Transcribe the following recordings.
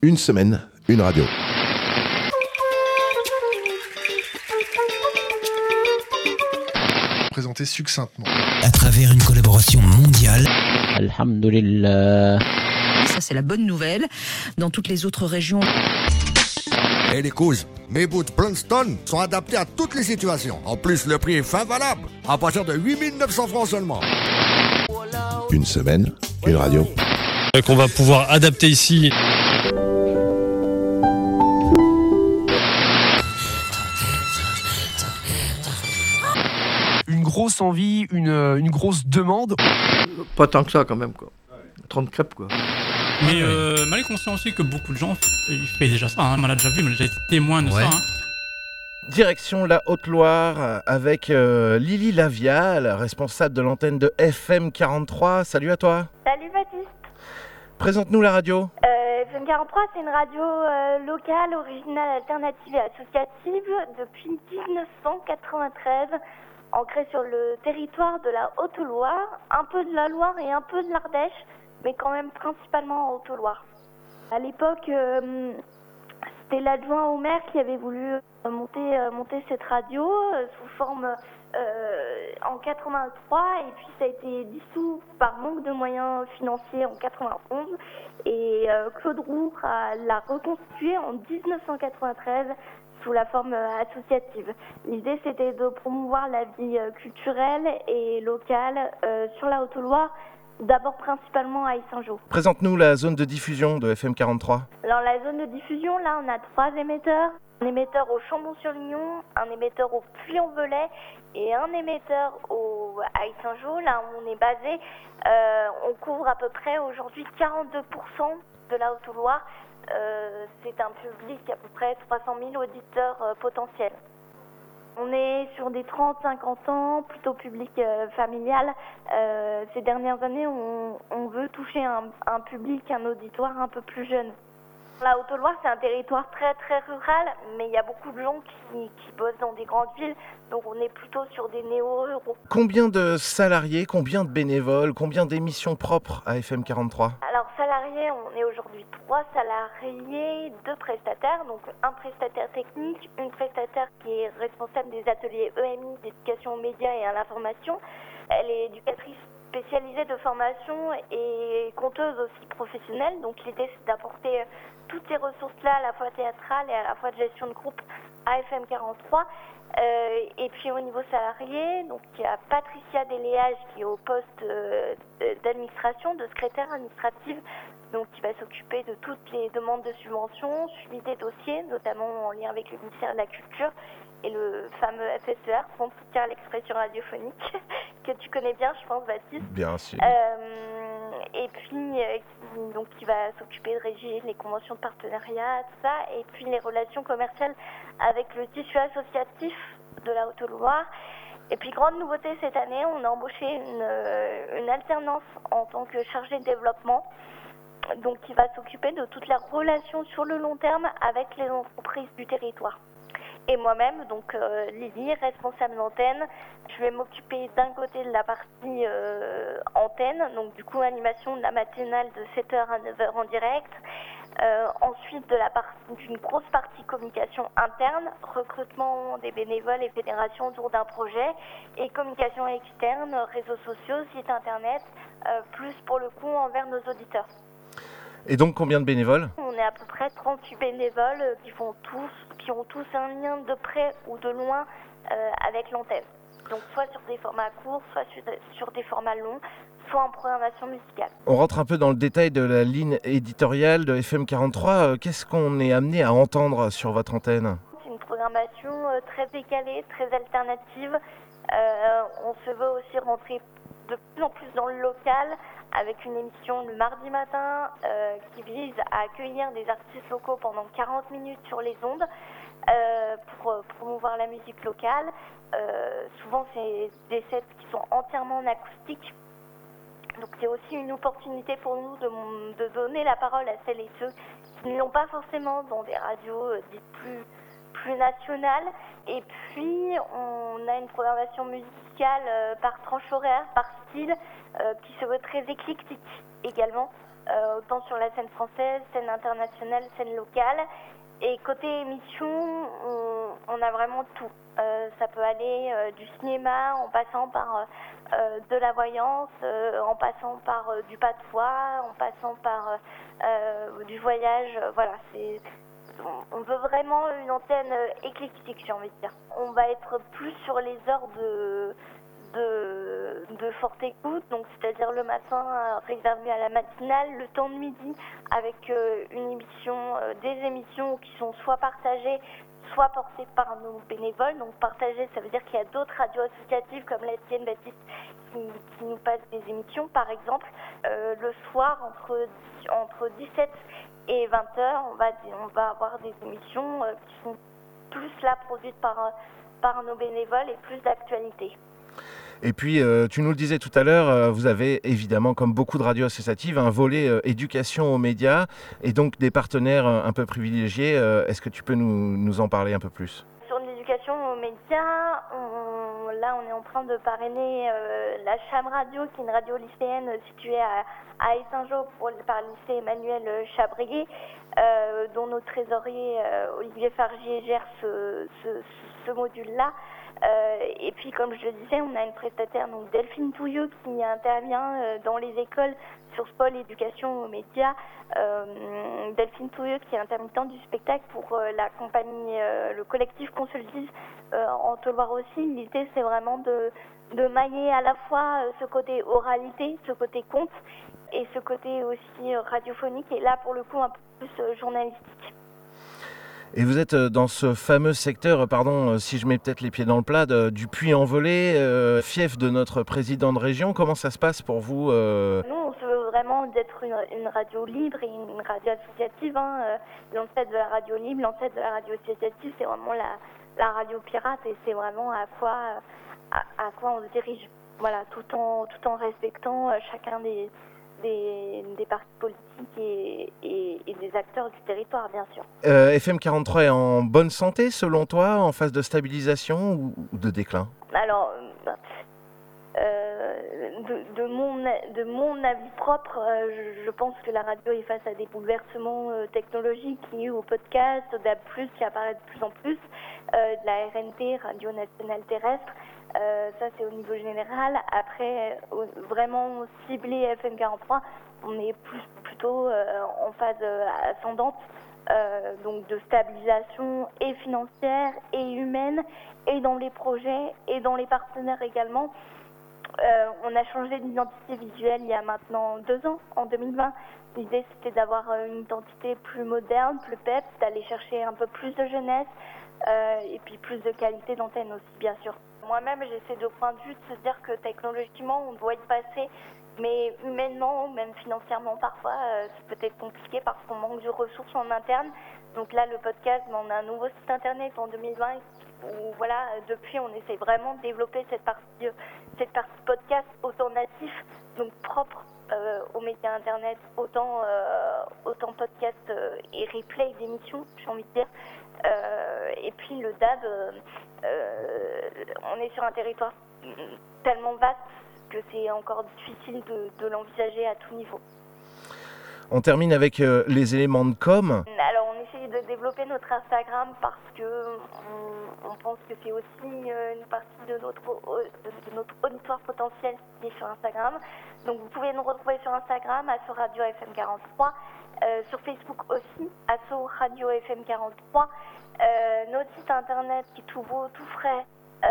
Une semaine, une radio. Présenté succinctement. À travers une collaboration mondiale. Alhamdulillah. Ça, c'est la bonne nouvelle. Dans toutes les autres régions. Les couses, mes boots Princeton sont adaptés à toutes les situations. En plus, le prix est fin valable, à partir de 8 900 francs seulement. Une semaine, une radio. Qu'on va pouvoir adapter ici. Une grosse envie, une grosse demande. Pas tant que ça quand même, quoi. 30 crêpes, quoi. Mais mal est conscient aussi que beaucoup de gens ils font déjà ça, hein. On l'a déjà vu, mais j'ai été témoin de ça. Hein. Direction la Haute-Loire avec Lily Lavial, responsable de l'antenne de FM 43. Salut à toi. Salut Baptiste. Présente-nous la radio. FM 43, c'est une radio locale, originale, alternative et associative depuis 1993, ancrée sur le territoire de la Haute-Loire, un peu de la Loire et un peu de l'Ardèche, mais quand même principalement en Haute-Loire. À l'époque, c'était l'adjoint au maire qui avait voulu monter cette radio sous forme en 83, et puis ça a été dissous par manque de moyens financiers en 91, et Claude Roux l'a reconstituée en 1993 sous la forme associative. L'idée, c'était de promouvoir la vie culturelle et locale sur la Haute-Loire, d'abord principalement à Saint-Jean. Présente-nous la zone de diffusion de FM 43. Alors la zone de diffusion, là on a 3 émetteurs. Un émetteur au Chambon-sur-Lignon, un émetteur au Puy-en-Velay et un émetteur à Saint-Jean, là où on est basé. On couvre à peu près aujourd'hui 42% de la Haute-Loire. C'est un public à peu près 300 000 auditeurs potentiels. On est sur des 30-50 ans, plutôt public familial. Ces dernières années, on veut toucher un public, un auditoire un peu plus jeune. La Haute-Loire, c'est un territoire très très rural, mais il y a beaucoup de gens qui bossent dans des grandes villes, donc on est plutôt sur des néo-ruraux. Combien de salariés, combien de bénévoles, combien d'émissions propres à FM 43 ? Alors salariés, on est aujourd'hui 3 salariés, 2 prestataires, donc un prestataire technique, une prestataire qui est responsable des ateliers EMI, d'éducation aux médias et à l'information. Elle est éducatrice spécialisée de formation et conteuse aussi professionnelle, donc l'idée c'est d'apporter toutes ces ressources-là, à la fois théâtrales et à la fois de gestion de groupe à FM 43. Et puis au niveau salarié, donc il y a Patricia Deléage qui est au poste d'administration, de secrétaire administrative, donc qui va s'occuper de toutes les demandes de subventions, suivi des dossiers, notamment en lien avec le ministère de la Culture et le fameux FSER, Fonds de soutien à l'expression radiophonique, que tu connais bien, je pense, Baptiste. Bien sûr. Et puis, donc, qui va s'occuper de régir les conventions de partenariat, tout ça, et puis les relations commerciales avec le tissu associatif de la Haute-Loire. Et puis, grande nouveauté cette année, on a embauché une alternance en tant que chargée de développement, donc qui va s'occuper de toute la relation sur le long terme avec les entreprises du territoire. Et moi-même, donc Lily, responsable d'antenne, je vais m'occuper d'un côté de la partie antenne, donc du coup animation de la matinale de 7h à 9h en direct. Ensuite d'une grosse partie communication interne, recrutement des bénévoles et fédérations autour d'un projet, et communication externe, réseaux sociaux, site internet, plus pour le coup envers nos auditeurs. Et donc combien de bénévoles ? On est à peu près 38 bénévoles qui ont tous un lien de près ou de loin avec l'antenne. Donc soit sur des formats courts, soit sur des formats longs, soit en programmation musicale. On rentre un peu dans le détail de la ligne éditoriale de FM 43. Qu'est-ce qu'on est amené à entendre sur votre antenne ? C'est une programmation très décalée, très alternative. On se veut aussi rentrer de plus en plus dans le local, avec une émission le mardi matin qui vise à accueillir des artistes locaux pendant 40 minutes sur les ondes pour promouvoir la musique locale. Souvent, c'est des sets qui sont entièrement en acoustique. Donc, c'est aussi une opportunité pour nous de donner la parole à celles et ceux qui ne l'ont pas forcément dans des radios dites plus nationales. Et puis, on a une programmation musicale par tranche horaire, par style, qui se veut très éclectique également. autant sur la scène française, scène internationale, scène locale. Et côté émission, on a vraiment tout. Ça peut aller du cinéma, en passant par de la voyance, en passant par du patois, en passant par du voyage. Voilà, on veut vraiment une antenne éclectique, j'ai envie de dire. On va être plus sur les heures de forte écoute, donc c'est-à-dire le matin réservé à la matinale, le temps de midi avec des émissions qui sont soit partagées, soit portées par nos bénévoles. Donc partagées, ça veut dire qu'il y a d'autres radios associatives comme la tienne, Baptiste, qui nous passent des émissions. Par exemple, le soir entre 17 et 20h, on va avoir des émissions qui sont plus là produites par nos bénévoles et plus d'actualité. Et puis, tu nous le disais tout à l'heure, vous avez évidemment, comme beaucoup de radios associatives, un volet éducation aux médias et donc des partenaires un peu privilégiés. Est-ce que tu peux nous en parler un peu plus ? Sur l'éducation aux médias, là on est en train de parrainer la Cham Radio, qui est une radio lycéenne située à Saint-Jean par le lycée Emmanuel Chabrier, dont notre trésorier Olivier Fargier gère ce module-là. Et puis, comme je le disais, on a une prestataire, donc Delphine Touilleux, qui intervient dans les écoles sur ce pôle éducation aux médias. Delphine Touilleux, qui est intermittente du spectacle pour la compagnie, le collectif Consultis en Haute-Loire aussi. L'idée, c'est vraiment de mailler à la fois ce côté oralité, ce côté conte, et ce côté aussi radiophonique, et là, pour le coup, un peu plus journalistique. Et vous êtes dans ce fameux secteur, pardon si je mets peut-être les pieds dans le plat, du Puy-en-Velay, fief de notre président de région. Comment ça se passe pour vous Nous, on se veut vraiment d'être une radio libre et une radio associative. L'ancêtre de la radio libre, l'ancêtre de la radio associative, c'est vraiment la radio pirate, et c'est vraiment à quoi on se dirige. Voilà, tout en respectant chacun des partis politiques et des acteurs du territoire, bien sûr. FM 43 est en bonne santé, selon toi, en phase de stabilisation ou de déclin ? Alors, de mon avis propre, je pense que la radio est face à des bouleversements technologiques liés au podcast, au DAB+, qui apparaît de plus en plus, de la RNT, Radio Nationale Terrestre. Ça, c'est au niveau général. Après, vraiment ciblé FM 43, on est plutôt en phase ascendante, donc de stabilisation et financière et humaine, et dans les projets et dans les partenaires également. On a changé d'identité visuelle il y a maintenant 2 ans, en 2020. L'idée, c'était d'avoir une identité plus moderne, plus peps, d'aller chercher un peu plus de jeunesse et puis plus de qualité d'antenne aussi, bien sûr. Moi-même, j'ai ces 2 points de vue, de se dire que technologiquement, on doit y passer, mais humainement, même financièrement parfois, c'est peut-être compliqué parce qu'on manque de ressources en interne. Donc là, le podcast, on a un nouveau site internet en 2020 où, voilà, depuis, on essaie vraiment de développer cette partie podcast autant natif, donc propre aux médias internet, autant podcast et replay d'émissions, j'ai envie de dire. Et puis le DAB, on est sur un territoire tellement vaste que c'est encore difficile de l'envisager à tout niveau. On termine avec les éléments de com. Alors on essaye de développer notre Instagram parce que on pense que c'est aussi une partie de notre auditoire potentiel qui est sur Instagram. Donc vous pouvez nous retrouver sur Instagram, Asso Radio FM 43, sur Facebook aussi, Asso Radio FM 43, notre site internet qui est tout beau, tout frais,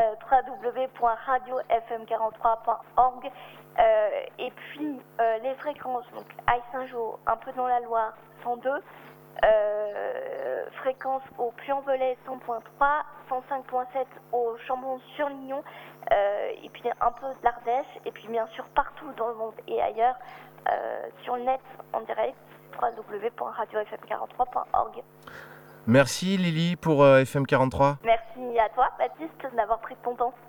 www.radiofm43.org, et puis les fréquences, donc Aix Saint-Jean, un peu dans la Loire, 102, fréquence au Puy-en-Velay 100.3, 105.7 au Chambon-sur-Lignon, et puis un peu de l'Ardèche, et puis bien sûr partout dans le monde et ailleurs, sur le net en direct, www.radiofm43.org. Merci Lily pour FM 43. Merci à toi Baptiste d'avoir pris ton temps.